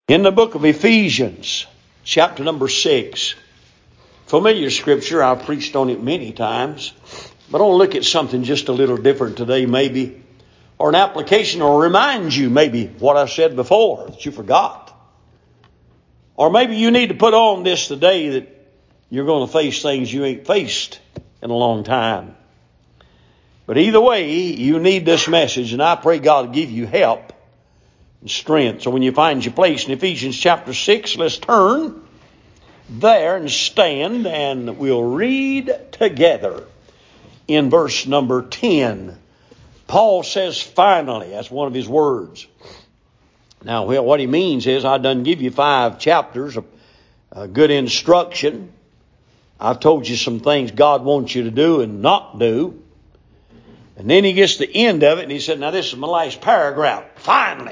In the book of Ephesians, chapter number 6, familiar scripture, I've preached on it many times, but I want to look at something just a little different today maybe, or an application, or remind you maybe what I said before that you forgot. Or maybe you need to put on this today that you're going to face things you ain't faced in a long time. But either way, you need this message, and I pray God will give you help and strength. So when you find your place in Ephesians chapter 6, let's turn there and stand, and we'll read together in verse number 10. Paul says, finally, that's one of his words. Now, what he means is, I done give you 5 chapters of good instruction. I've told you some things God wants you to do and not do. And then he gets to the end of it, and he said, now this is my last paragraph. Finally.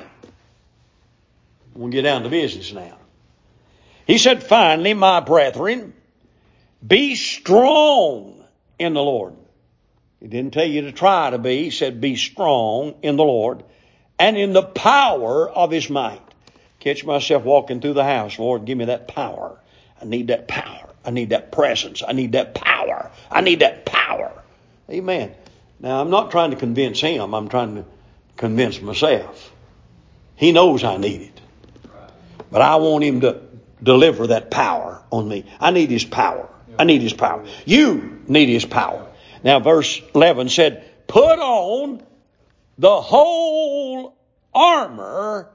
We'll get down to business now. He said, finally, my brethren, be strong in the Lord. He didn't tell you to try to be. He said, be strong in the Lord and in the power of his might. Catch myself walking through the house. Lord, give me that power. I need that power. I need that presence. I need that power. I need that power. Amen. Now, I'm not trying to convince him. I'm trying to convince myself. He knows I need it. But I want him to deliver that power on me. I need his power. I need his power. You need his power. Now, verse 11 said, put on the whole armor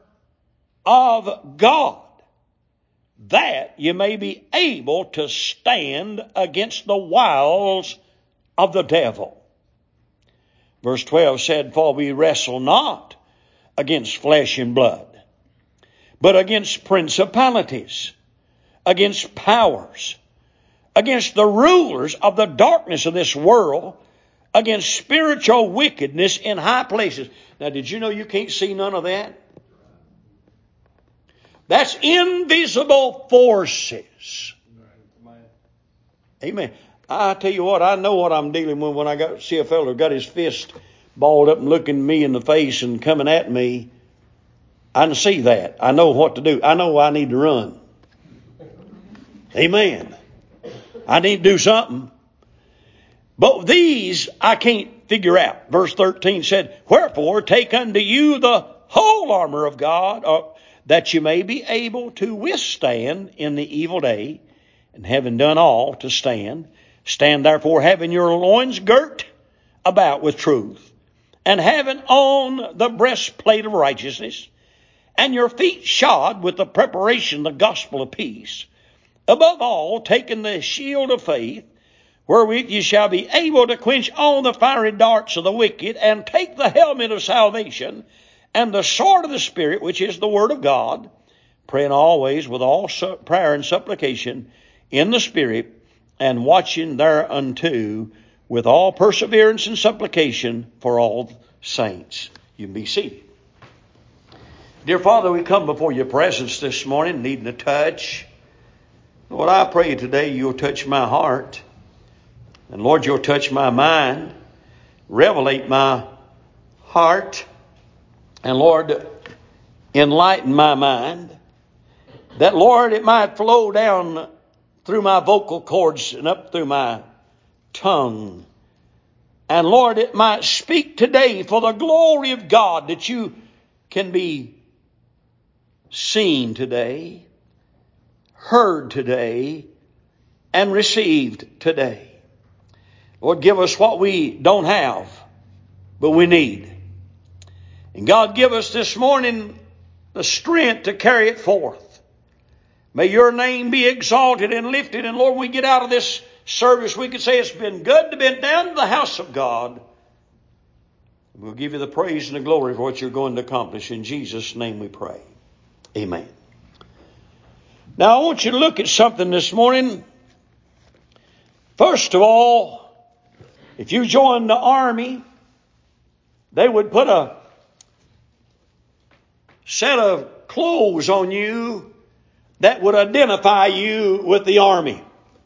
of God, that you may be able to stand against the wiles of the devil. Verse 12 said, for we wrestle not against flesh and blood, but against principalities, against powers, against the rulers of the darkness of this world, against spiritual wickedness in high places. Now, did you know you can't see none of that? That's invisible forces. Amen. I tell you what, I know what I'm dealing with when I see a fellow got his fist balled up and looking me in the face and coming at me. I can see that. I know what to do. I know I need to run. Amen. I need to do something. But these I can't figure out. Verse 13 said, wherefore take unto you the whole armor of God, that you may be able to withstand in the evil day, and having done all to stand. Stand therefore having your loins girt about with truth, and having on the breastplate of righteousness, and your feet shod with the preparation of the gospel of peace. Above all, taking the shield of faith, wherewith ye shall be able to quench all the fiery darts of the wicked, and take the helmet of salvation, and the sword of the Spirit, which is the word of God, praying always with all prayer and supplication in the Spirit, and watching thereunto with all perseverance and supplication for all saints. You can be seated. Dear Father, we come before your presence this morning needing a touch. Lord, I pray today you'll touch my heart. And Lord, you'll touch my mind. Revelate my heart. And Lord, enlighten my mind. That, Lord, it might flow down through my vocal cords and up through my tongue. And Lord, it might speak today for the glory of God, that you can be seen today, heard today, and received today. Lord, give us what we don't have, but we need. And God, give us this morning the strength to carry it forth. May your name be exalted and lifted. And Lord, when we get out of this service, we can say it's been good to be down to the house of God. We'll give you the praise and the glory for what you're going to accomplish. In Jesus' name we pray. Amen. Now, I want you to look at something this morning. First of all, if you joined the army, they would put a set of clothes on you that would identify you with the army.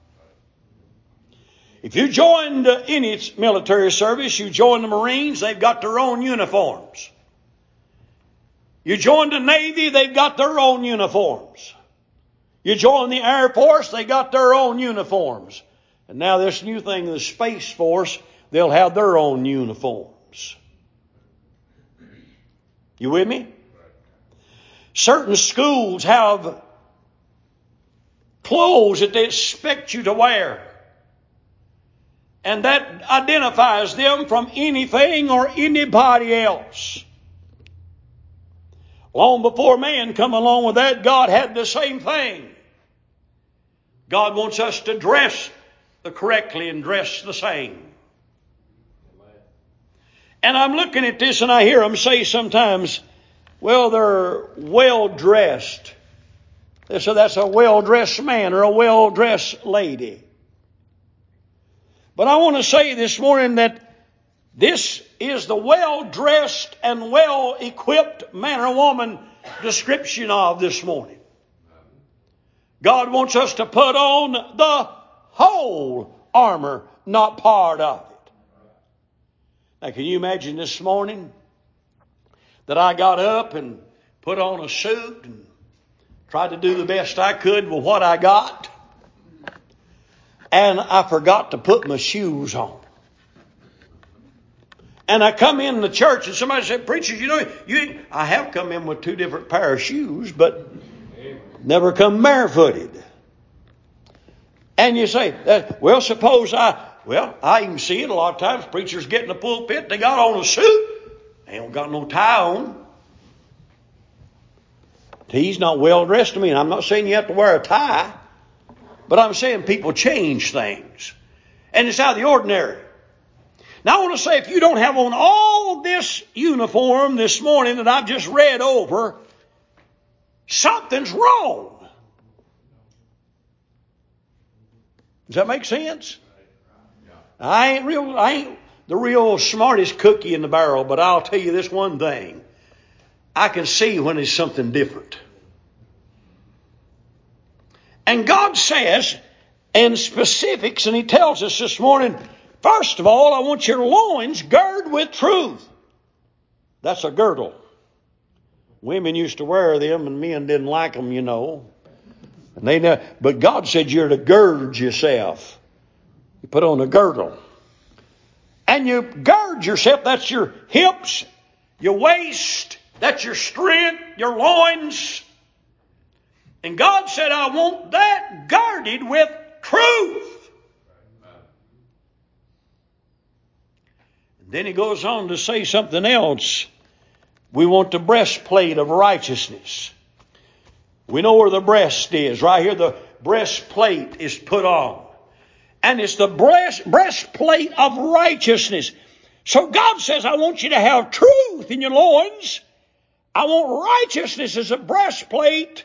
If you joined any military service, you joined the Marines, they've got their own uniforms. You join the Navy, they've got their own uniforms. You join the Air Force, they got their own uniforms. And now this new thing, the Space Force, they'll have their own uniforms. You with me? Certain schools have clothes that they expect you to wear. And that identifies them from anything or anybody else. Long before man come along with that, God had the same thing. God wants us to dress correctly and dress the same. And I'm looking at this and I hear them say sometimes, well, they're well-dressed. They say that's a well-dressed man or a well-dressed lady. But I want to say this morning that this is the well-dressed and well-equipped man or woman description of this morning. God wants us to put on the whole armor, not part of it. Now, can you imagine this morning that I got up and put on a suit and tried to do the best I could with what I got, and I forgot to put my shoes on? And I come in the church and somebody said, preacher, I have come in with 2 different pair of shoes, but never come barefooted. And you say, well, suppose I even see it a lot of times. Preachers get in the pulpit, they got on a suit. They don't got no tie on. He's not well dressed to me. And I'm not saying you have to wear a tie, but I'm saying people change things. And it's out of the ordinary. Now I want to say, if you don't have on all this uniform this morning that I've just read over, something's wrong. Does that make sense? I ain't the real smartest cookie in the barrel, but I'll tell you this one thing. I can see when it's something different. And God says in specifics, and He tells us this morning, first of all, I want your loins girded with truth. That's a girdle. Women used to wear them and men didn't like them, you know. But God said you're to gird yourself. You put on a girdle. And you gird yourself. That's your hips, your waist. That's your strength, your loins. And God said, I want that girded with truth. And then He goes on to say something else. We want the breastplate of righteousness. We know where the breast is. Right here, the breastplate is put on. And it's the breastplate of righteousness. So God says, I want you to have truth in your loins. I want righteousness as a breastplate.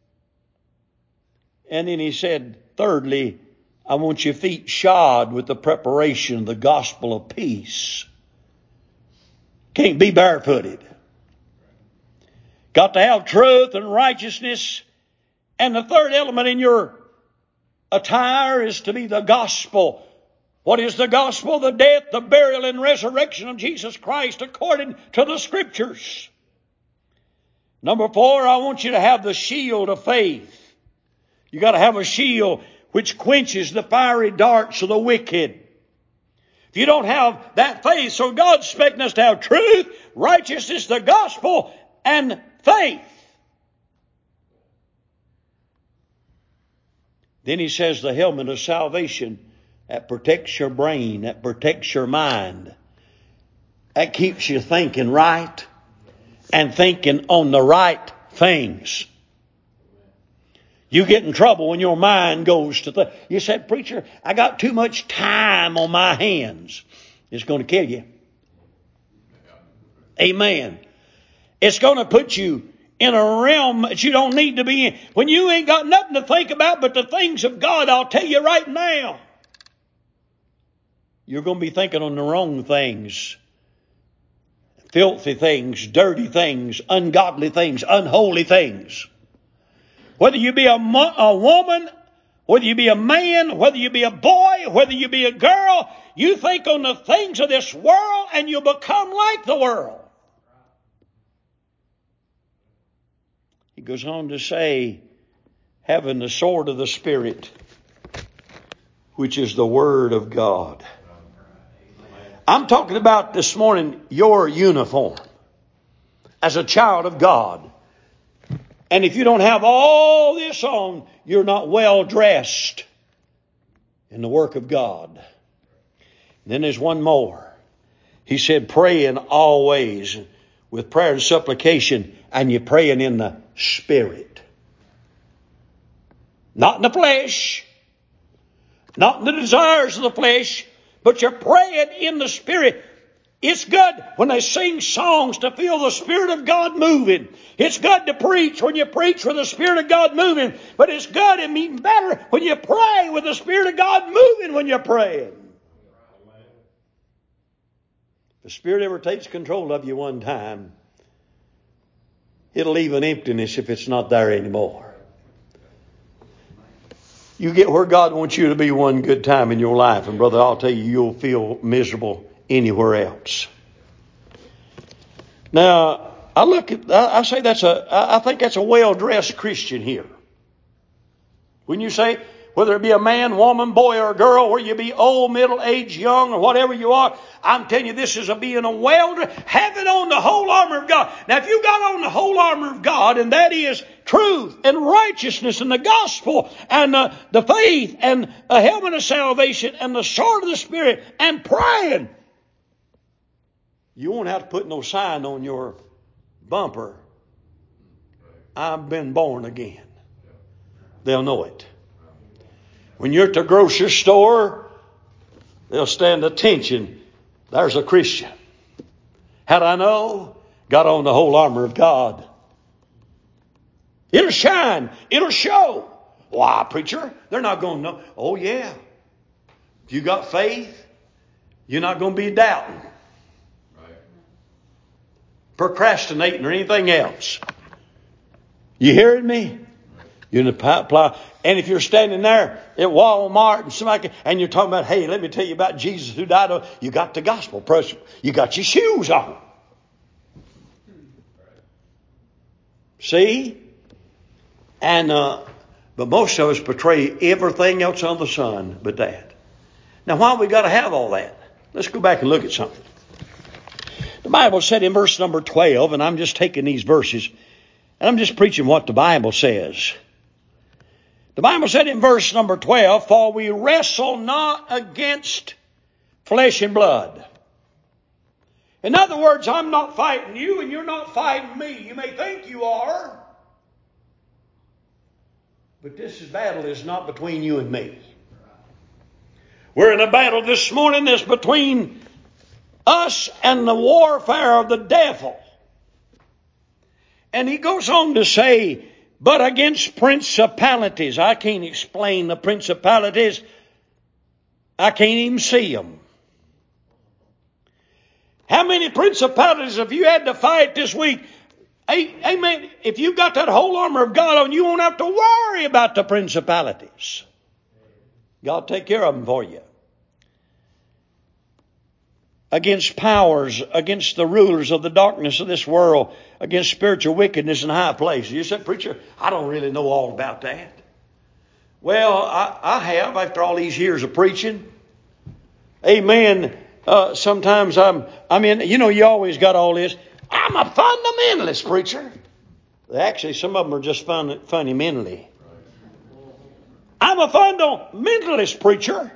And then He said, thirdly, I want your feet shod with the preparation of the gospel of peace. Can't be barefooted. Got to have truth and righteousness. And the third element in your attire is to be the gospel. What is the gospel? The death, the burial, and resurrection of Jesus Christ according to the Scriptures. Number 4, I want you to have the shield of faith. You got to have a shield which quenches the fiery darts of the wicked. If you don't have that faith, so God's expecting us to have truth, righteousness, the gospel, and faith. Then He says the helmet of salvation that protects your brain, that protects your mind. That keeps you thinking right and thinking on the right things. You get in trouble when your mind goes to you said, preacher, I got too much time on my hands. It's going to kill you. Amen. It's going to put you in a realm that you don't need to be in. When you ain't got nothing to think about but the things of God, I'll tell you right now, you're going to be thinking on the wrong things. Filthy things, dirty things, ungodly things, unholy things. Whether you be a woman, whether you be a man, whether you be a boy, whether you be a girl, you think on the things of this world and you become like the world. goes on to say, having the sword of the Spirit, which is the Word of God. I'm talking about this morning your uniform as a child of God. And if you don't have all this on, you're not well dressed in the work of God. And then there's one more. He said, praying always with prayer and supplication, and you're praying in the Spirit. Not in the flesh, not in the desires of the flesh, but you're praying in the Spirit. It's good when they sing songs to feel the Spirit of God moving. It's good to preach when you preach with the Spirit of God moving. But it's good and even better when you pray with the Spirit of God moving when you're praying. If the Spirit ever takes control of you one time, it'll leave an emptiness if it's not there anymore. You get where God wants you to be one good time in your life, and brother, I'll tell you, you'll feel miserable anywhere else. Now, I think that's a well-dressed Christian here. When you say, whether it be a man, woman, boy, or girl, whether you be old, middle, age, young, or whatever you are, I'm telling you, this is being a well-dressed, having on the whole armor of God. Now, if you got on the whole armor of God, and that is truth and righteousness and the gospel and the faith and a helmet of salvation and the sword of the Spirit and praying, you won't have to put no sign on your bumper. I've been born again. They'll know it. When you're at the grocery store, they'll stand attention. There's a Christian. How'd I know? Got on the whole armor of God. It'll shine. It'll show. Why, preacher? They're not going to know. Oh, yeah. If you got faith, you're not going to be doubting, procrastinating, or anything else. You hearing me? You're in the pipeline. And if you're standing there at Walmart and somebody, and you're talking about, hey, let me tell you about Jesus who died, you got the gospel. You got your shoes on. See? And but most of us betray everything else on the sun but that. Now, why we got to have all that? Let's go back and look at something. The Bible said in verse number 12, and I'm just taking these verses, and I'm just preaching what the Bible says. The Bible said in verse number 12, for we wrestle not against flesh and blood. In other words, I'm not fighting you and you're not fighting me. You may think you are. But this battle is not between you and me. We're in a battle this morning that's between us and the warfare of the devil. And he goes on to say, but against principalities. I can't explain the principalities. I can't even see them. How many principalities have you had to fight this week? Amen. If you've got that whole armor of God on, you won't have to worry about the principalities. God will take care of them for you. Against powers, against the rulers of the darkness of this world, against spiritual wickedness in high places. You said, preacher, I don't really know all about that. Well, I have after all these years of preaching. Amen. Sometimes you always got all this. I'm a fundamentalist, preacher. Actually, some of them are just funny mentally. I'm a fundamentalist, preacher.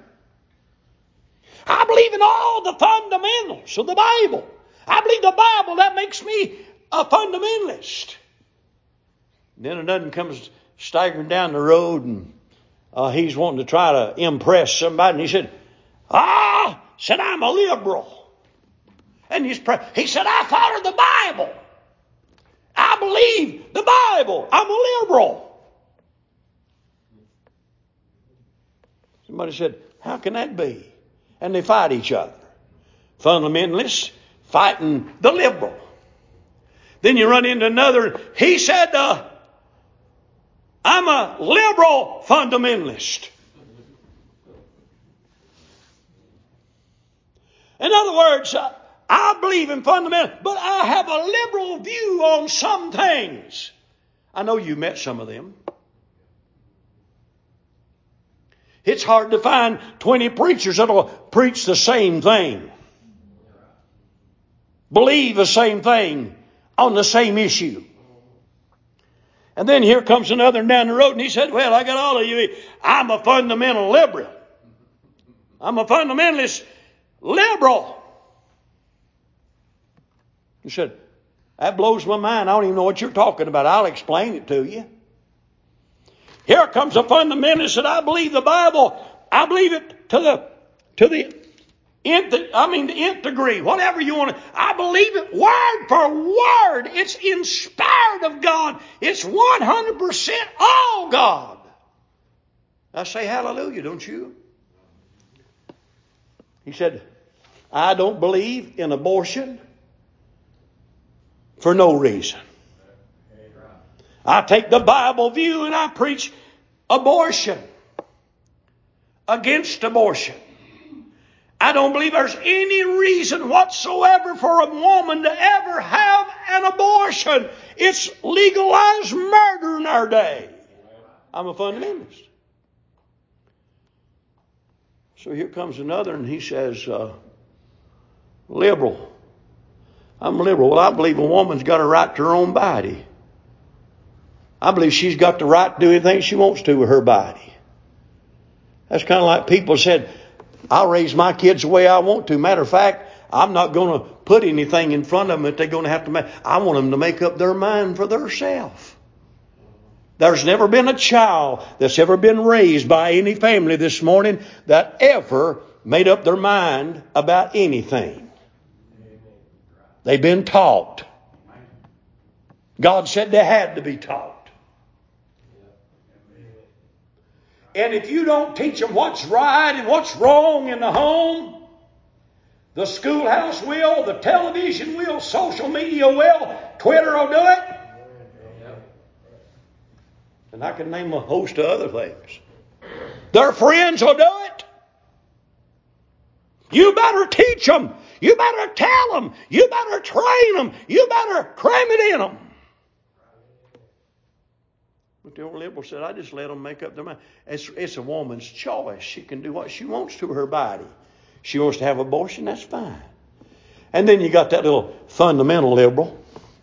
I believe in all the fundamentals of the Bible. I believe the Bible, that makes me a fundamentalist. And then another comes staggering down the road and he's wanting to try to impress somebody. And he said, I'm a liberal. And he said, I follow the Bible. I believe the Bible. I'm a liberal. Somebody said, how can that be? And they fight each other. Fundamentalists fighting the liberal. Then you run into another. He said, I'm a liberal fundamentalist. In other words, I believe in fundamental, but I have a liberal view on some things. I know you met some of them. It's hard to find 20 preachers that will preach the same thing. Believe the same thing on the same issue. And then here comes another down the road and he said, well, I got all of you. I'm a fundamental liberal. I'm a fundamentalist liberal. He said, that blows my mind. I don't even know what you're talking about. I'll explain it to you. Here comes a fundamentalist that I believe the Bible. I believe it to the nth degree. Whatever you want to. I believe it word for word. It's inspired of God. It's 100% all God. I say hallelujah, don't you? He said, I don't believe in abortion for no reason. I take the Bible view and I preach abortion, against abortion. I don't believe there's any reason whatsoever for a woman to ever have an abortion. It's legalized murder in our day. I'm a fundamentalist. So here comes another and he says, liberal. I'm liberal. Well, I believe a woman's got a right to her own body. I believe she's got the right to do anything she wants to with her body. That's kind of like people said, I'll raise my kids the way I want to. Matter of fact, I'm not going to put anything in front of them that they're going to have to make. I want them to make up their mind for themselves. There's never been a child that's ever been raised by any family this morning that ever made up their mind about anything. They've been taught. God said they had to be taught. And if you don't teach them what's right and what's wrong in the home, the schoolhouse will, the television will, social media will, Twitter will do it. And I can name a host of other things. Their friends will do it. You better teach them. You better tell them. You better train them. You better cram it in them. But the old liberal said, I just let them make up their mind. It's a woman's choice. She can do what she wants to her body. She wants to have abortion, that's fine. And then you got that little fundamental liberal.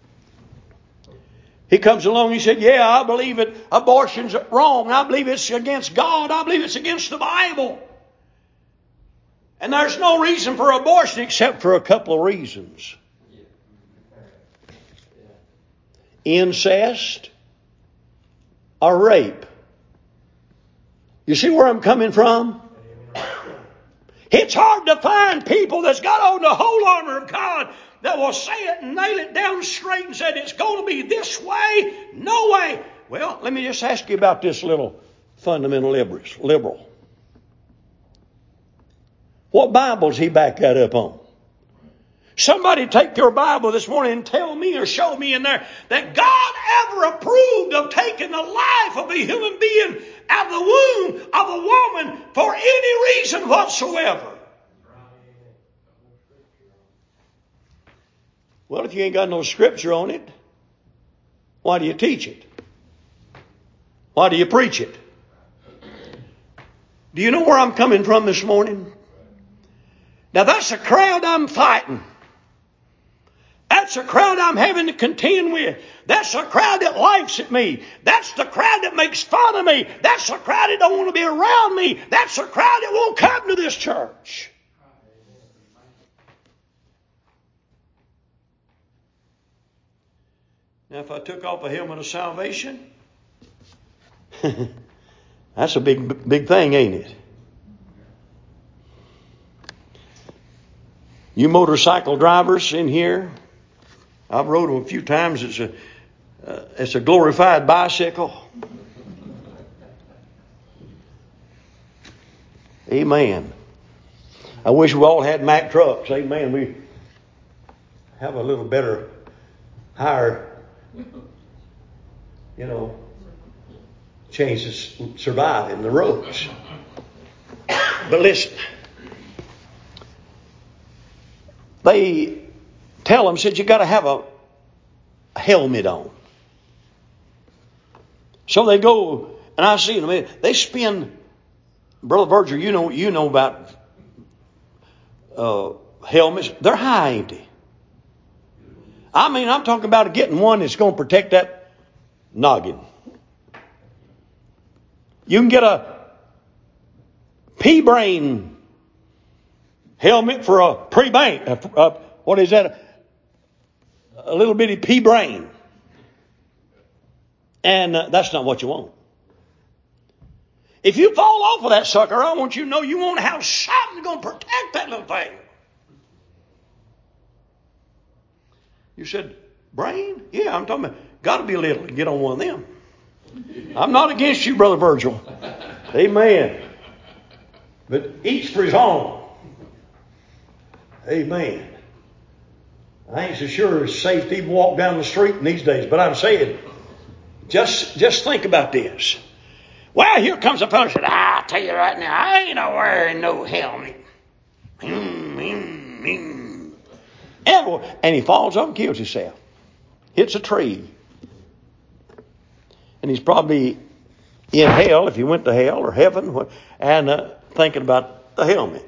He comes along, he said, yeah, I believe it. Abortion's wrong. I believe it's against God. I believe it's against the Bible. And there's no reason for abortion except for a couple of reasons. Incest or rape. You see where I'm coming from? It's hard to find people that's got on the whole armor of God that will say it and nail it down straight and said it's going to be this way, no way. Well, let me just ask you about this little fundamental liberal. What Bible does he back that up on? Somebody take your Bible this morning and tell me or show me in there that God ever approved of taking the life of a human being out of the womb of a woman for any reason whatsoever. Well, if you ain't got no scripture on it, why do you teach it? Why do you preach it? Do you know where I'm coming from this morning? Now that's a crowd I'm fighting. That's a crowd I'm having to contend with. That's a crowd that laughs at me. That's the crowd that makes fun of me. That's the crowd that don't want to be around me. That's the crowd that won't come to this church. Now, if I took off a helmet of salvation, that's a big thing, ain't it? You motorcycle drivers in here, I've rode them a few times. It's a glorified bicycle. Amen. I wish we all had Mack trucks. Amen. We have a little better, higher, chances of surviving the roads. But listen, they tell them, said, you got to have a helmet on. So they go, and I see them. They spend, Brother Virgil, you know about helmets. They're high, ain't they? I mean, I'm talking about getting one that's going to protect that noggin. You can get a pea-brain helmet for a pre-brain. What is that? A little bitty pea-brain. And that's not what you want. If you fall off of that sucker, I want you to know you want to have something going to protect that little thing. You said, brain? Yeah, I'm talking about, got to be little to get on one of them. I'm not against you, Brother Virgil. Amen. But each for his own. Amen. I ain't so sure it's safe to even walk down the street in these days, but I'm saying, just think about this. Well, here comes a fellow and said, I'll tell you right now, I ain't wearing no helmet. And he falls up and kills himself. Hits a tree. And he's probably in hell, if he went to hell or heaven, and thinking about the helmet.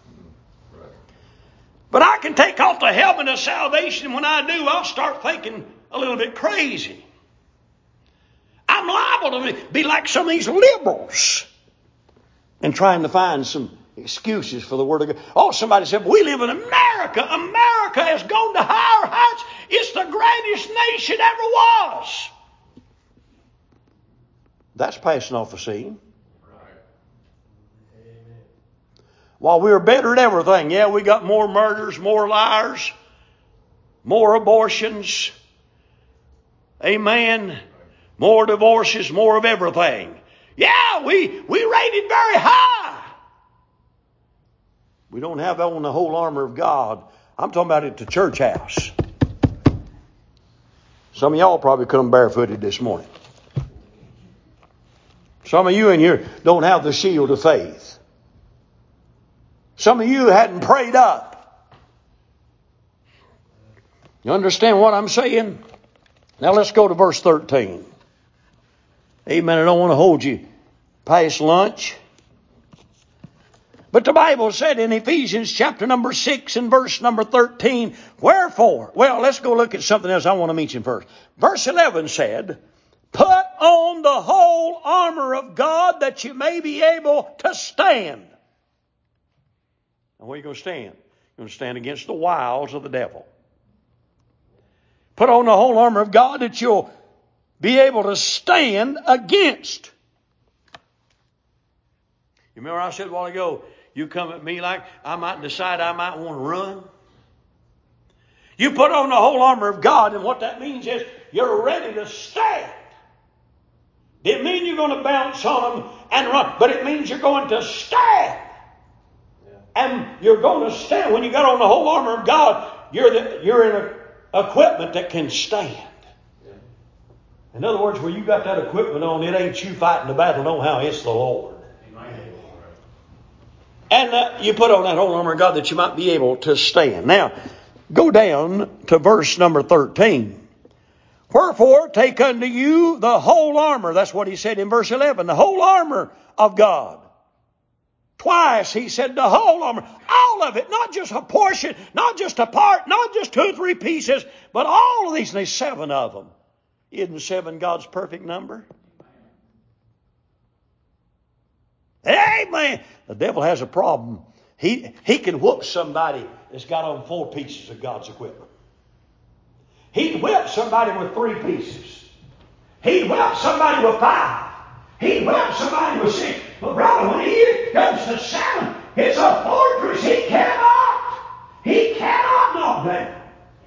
But I can take off the helmet of salvation. When I do, I'll start thinking a little bit crazy. I'm liable to be like some of these liberals and trying to find some excuses for the Word of God. Oh, somebody said, we live in America. America has gone to higher heights. It's the greatest nation ever was. That's passing off the scene. While we're better at everything, yeah, we got more murders, more liars, more abortions, amen, more divorces, more of everything. Yeah, we rated very high. We don't have on the whole armor of God. I'm talking about at the church house. Some of y'all probably come barefooted this morning. Some of you in here don't have the shield of faith. Some of you hadn't prayed up. You understand what I'm saying? Now let's go to verse 13. Amen. I don't want to hold you past lunch. But the Bible said in Ephesians chapter number 6 and verse number 13, wherefore? Well, let's go look at something else I want to mention first. Verse 11 said, put on the whole armor of God that you may be able to stand. Now, where are you going to stand? You're going to stand against the wiles of the devil. Put on the whole armor of God that you'll be able to stand against. You remember I said a while ago, you come at me like I might decide I might want to run. You put on the whole armor of God, and what that means is you're ready to stand. It means you're going to bounce on them and run, but it means you're going to stand. And you're going to stand. When you got on the whole armor of God, you're in equipment that can stand. In other words, when you got that equipment on, it ain't you fighting the battle, no how, it's the Lord. And you put on that whole armor of God that you might be able to stand. Now, go down to verse number 13. Wherefore, take unto you the whole armor. That's what he said in verse 11. The whole armor of God. Twice he said the whole armor. All of it. Not just a portion. Not just a part. Not just 2 or 3 pieces. But all of these. And there's 7 of them. Isn't 7 God's perfect number? Amen. The devil has a problem. He can whoop somebody that's got on 4 pieces of God's equipment. He'd whip somebody with 3 pieces. He'd whip somebody with 5. He'd whip somebody with 6. But brother, when he comes to 7, it's a fortress he cannot knock down.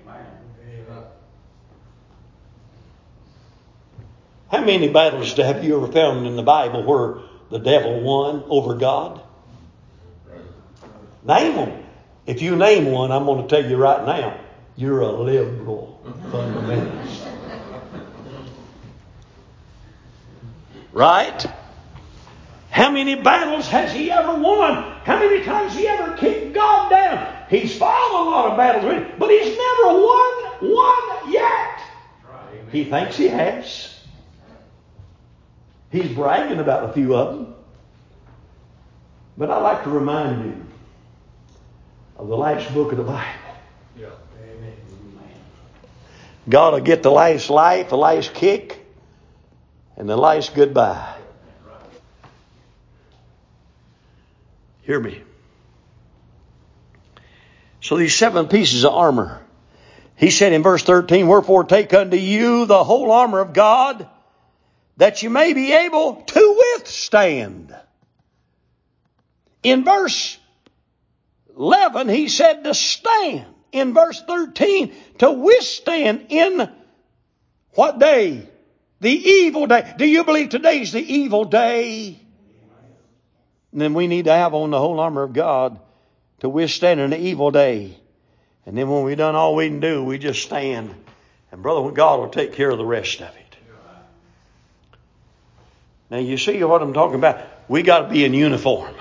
How many battles have you ever found in the Bible where the devil won over God? Name them. If you name one, I'm going to tell you right now, you're a liberal fundamentalist. Right? How many battles has he ever won? How many times has he ever kicked God down? He's fought a lot of battles, but he's never won one yet. He thinks he has. He's bragging about a few of them. But I'd like to remind you of the last book of the Bible. Yeah. Amen. God will get the last life, the last kick, and the last goodbye. Hear me. So these 7 pieces of armor. He said in verse 13, wherefore take unto you the whole armor of God, that you may be able to withstand. In verse 11, he said to stand. In verse 13, to withstand in what day? The evil day. Do you believe today's the evil day? And then we need to have on the whole armor of God to withstand in the evil day. And then when we've done all we can do, we just stand. And brother, God will take care of the rest of it. Now you see what I'm talking about? We got to be in uniform.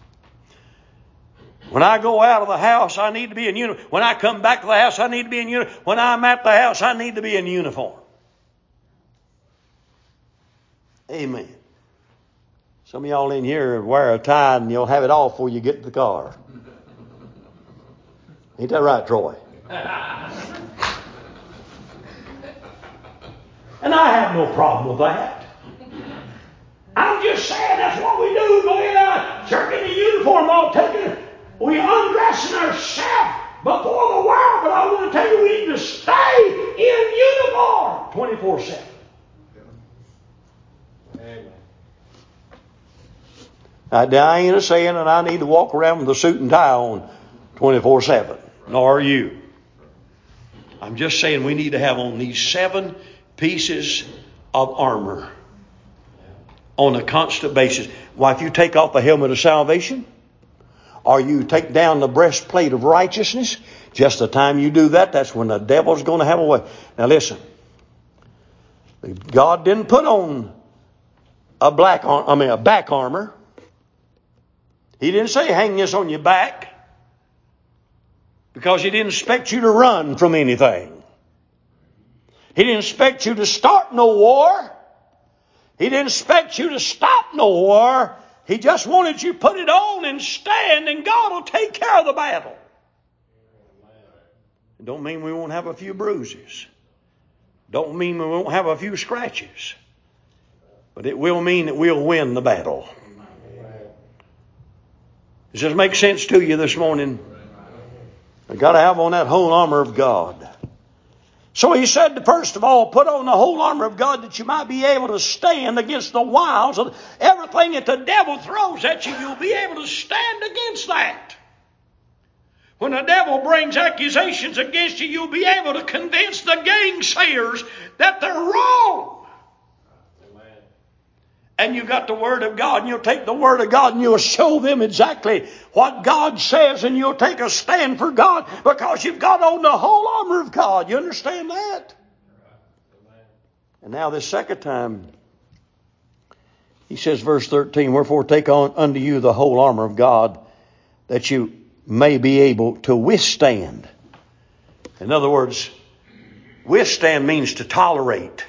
When I go out of the house, I need to be in uniform. When I come back to the house, I need to be in uniform. When I'm at the house, I need to be in uniform. Amen. Some of y'all in here wear a tie and you'll have it off before you get to the car. Ain't that right, Troy? And I have no problem with that. I'm just saying that's what we do. Go in there, church in the uniform, all taking. We undressing ourselves before the world, but I want to tell you we need to stay in uniform 24/7. Amen. I ain't saying that I need to walk around with a suit and tie on 24/7. Nor are you. I'm just saying we need to have on these 7 pieces of armor on a constant basis. Why, if you take off the helmet of salvation, or you take down the breastplate of righteousness, just the time you do that, that's when the devil's going to have a way. Now listen, God didn't put on a back armor. He didn't say hang this on your back, because He didn't expect you to run from anything. He didn't expect you to start no war. He didn't expect you to stop no war. He just wanted you to put it on and stand, and God will take care of the battle. It don't mean we won't have a few bruises. Don't mean we won't have a few scratches. But it will mean that we'll win the battle. Does this make sense to you this morning? We've got to have on that whole armor of God. So he said, first of all, put on the whole armor of God that you might be able to stand against the wiles of everything that the devil throws at you. You'll be able to stand against that. When the devil brings accusations against you, you'll be able to convince the gainsayers that they're wrong. And you got the Word of God, and you'll take the Word of God and you'll show them exactly what God says, and you'll take a stand for God because you've got on the whole armor of God. You understand that? And now this second time, he says, verse 13, wherefore take on unto you the whole armor of God, that you may be able to withstand. In other words, withstand means to tolerate.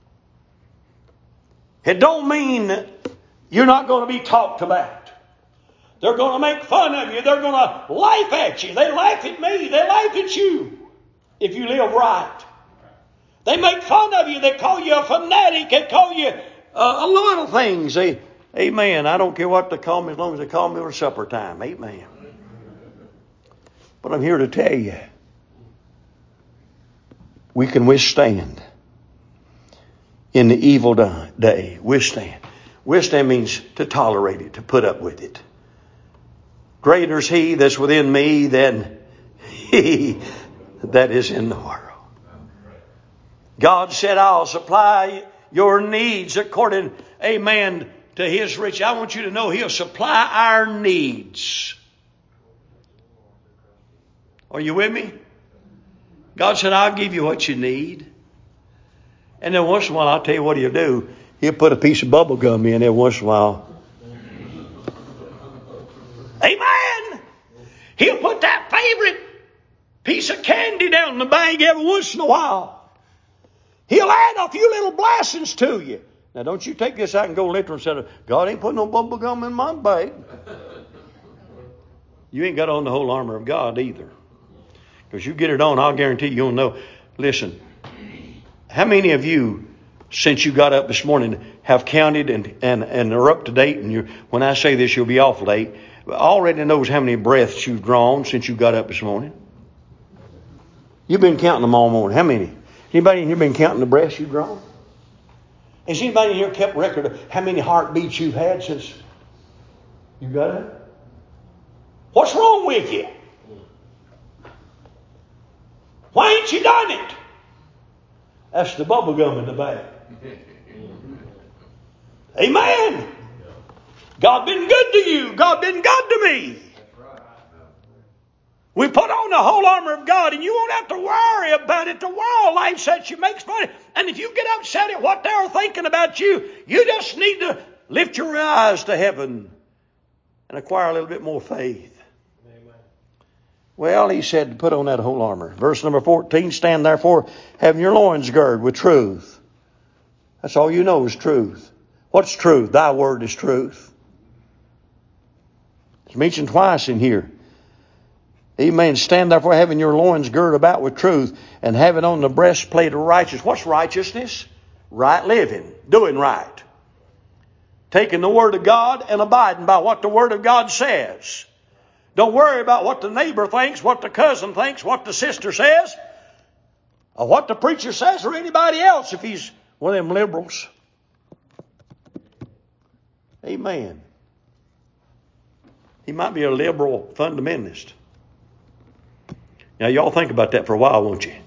It don't mean that you're not going to be talked about. They're going to make fun of you. They're going to laugh at you. They laugh at me. They laugh at you if you live right. They make fun of you. They call you a fanatic. They call you a lot of things. Amen. I don't care what they call me as long as they call me at supper time. Amen. But I'm here to tell you, we can withstand. In the evil day, withstand. Withstand means to tolerate it, to put up with it. Greater is He that's within me than he that is in the world. God said, I'll supply your needs according, amen, to His riches. I want you to know He'll supply our needs. Are you with me? God said, I'll give you what you need. And then once in a while, I'll tell you what He'll do. He'll put a piece of bubble gum in there once in a while. Amen. He'll put that favorite piece of candy down in the bag every once in a while. He'll add a few little blessings to you. Now, don't you take this out and go literal and say, God ain't putting no bubble gum in my bag. You ain't got on the whole armor of God either. Because you get it on, I'll guarantee you'll know. Listen, how many of you, since you got up this morning, have counted and are up to date? And when I say this, you'll be off late. Already knows how many breaths you've drawn since you got up this morning. You've been counting them all morning. How many? Anybody in here been counting the breaths you've drawn? Has anybody in here kept record of how many heartbeats you've had since you got up? What's wrong with you? Why ain't you done it? That's the bubble gum in the bag. Amen. God been good to you. God been good to me. We put on the whole armor of God, and you won't have to worry about it. The world laughs at you, makes fun. And if you get upset at what they're thinking about you, you just need to lift your eyes to heaven and acquire a little bit more faith. Amen. Well, he said to put on that whole armor. Verse number 14, stand therefore, having your loins girded with truth. That's all you know is truth. What's truth? Thy word is truth. It's mentioned twice in here. Amen. Stand therefore having your loins girded about with truth and having on the breastplate of righteousness. What's righteousness? Right living. Doing right. Taking the Word of God and abiding by what the Word of God says. Don't worry about what the neighbor thinks, what the cousin thinks, what the sister says, or what the preacher says, or anybody else if he's one of them liberals. Amen. He might be a liberal fundamentalist. Now, y'all think about that for a while, won't you?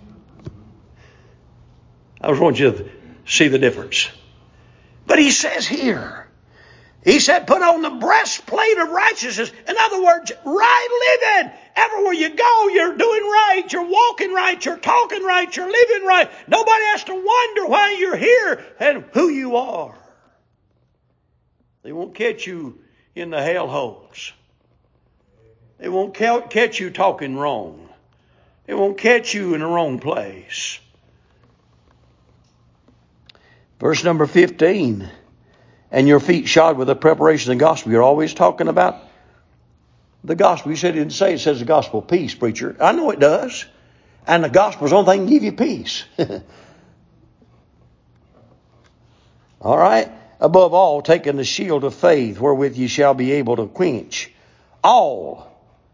I just want you to see the difference. But he says here, he said, put on the breastplate of righteousness. In other words, right living. Everywhere you go, you're doing right. You're walking right. You're talking right. You're living right. Nobody has to wonder why you're here and who you are. They won't catch you in the hellholes. They won't catch you talking wrong. It won't catch you in the wrong place. Verse number 15. And your feet shod with the preparation of the gospel. You're always talking about the gospel. You said it didn't say it says the gospel of peace, preacher. I know it does. And the gospel is the only thing that can give you peace. All right. Above all, taking the shield of faith, wherewith you shall be able to quench all.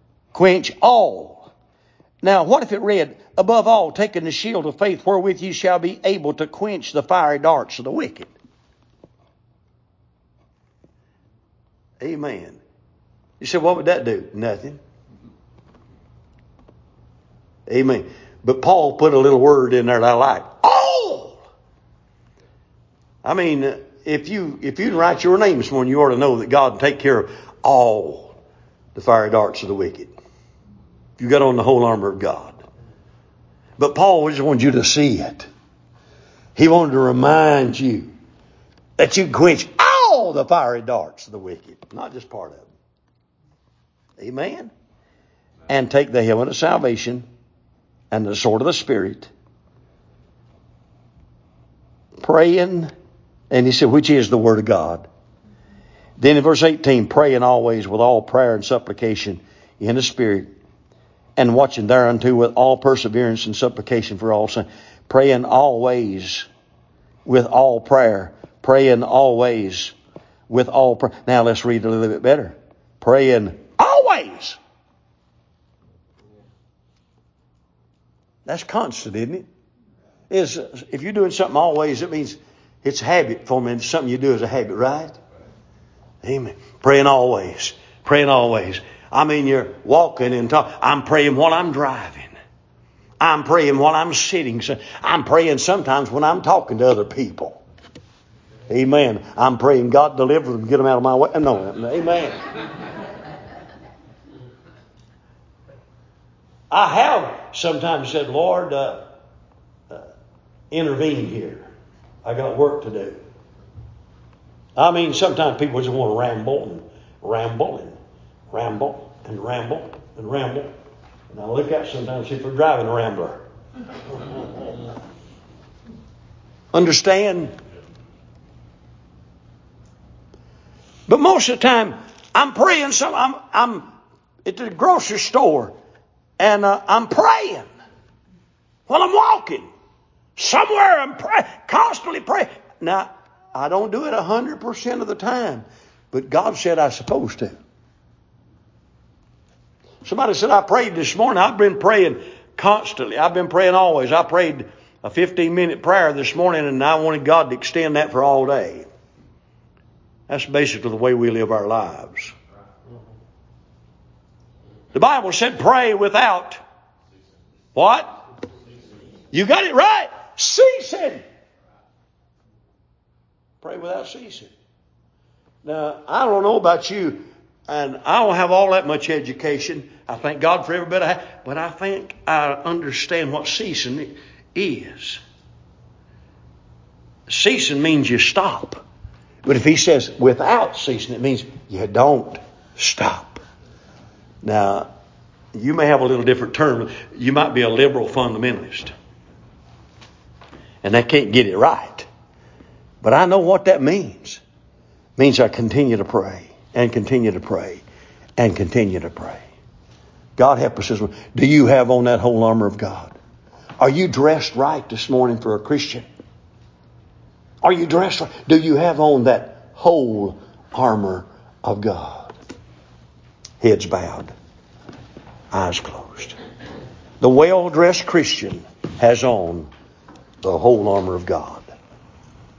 Now, what if it read, above all, taking the shield of faith, wherewith you shall be able to quench the fiery darts of the wicked? Amen. You said, what would that do? Nothing. Amen. But Paul put a little word in there that I like. All! I mean, if you didn't write your name this morning, you ought to know that God will take care of all the fiery darts of the wicked. You got on the whole armor of God. But Paul just wanted you to see it. He wanted to remind you that you can quench all the fiery darts of the wicked, not just part of them. Amen. And take the helmet of salvation and the sword of the Spirit, praying, and he said, which is the Word of God. Then in verse 18, praying always with all prayer and supplication in the Spirit, and watching thereunto with all perseverance and supplication for all saints. Praying always with all prayer. Praying always with all prayer. Now let's read it a little bit better. Praying always. That's constant, isn't it? If you're doing something always, it means it's a habit for me. It's something you do as a habit, right? Amen. Praying always. Praying always. I mean, you're walking and talking. I'm praying while I'm driving. I'm praying while I'm sitting. I'm praying sometimes when I'm talking to other people. Amen. I'm praying God deliver them, get them out of my way. No, amen. I have sometimes said, Lord, intervene here. I got work to do. I mean, sometimes people just want to ramble. And I look out sometimes and see if we're driving a rambler. Understand? But most of the time, I'm praying. I'm at the grocery store, and I'm praying while I'm walking somewhere. I'm praying, constantly praying. Now, I don't do it 100% of the time, but God said I'm supposed to. Somebody said, I prayed this morning. I've been praying constantly. I've been praying always. I prayed a 15-minute prayer this morning, and I wanted God to extend that for all day. That's basically the way we live our lives. The Bible said pray without what? You got it right. Ceasing. Pray without ceasing. Now, I don't know about you, and I don't have all that much education. I thank God for every bit I have, but I think I understand what ceasing is. Ceasing means you stop. But if he says without ceasing, it means you don't stop. Now, you may have a little different term. You might be a liberal fundamentalist. And I can't get it right. But I know what that means. It means I continue to pray and continue to pray and continue to pray. God help us. Do you have on that whole armor of God? Are you dressed right this morning for a Christian? Are you dressed right? Do you have on that whole armor of God? Heads bowed, eyes closed. The well-dressed Christian has on the whole armor of God.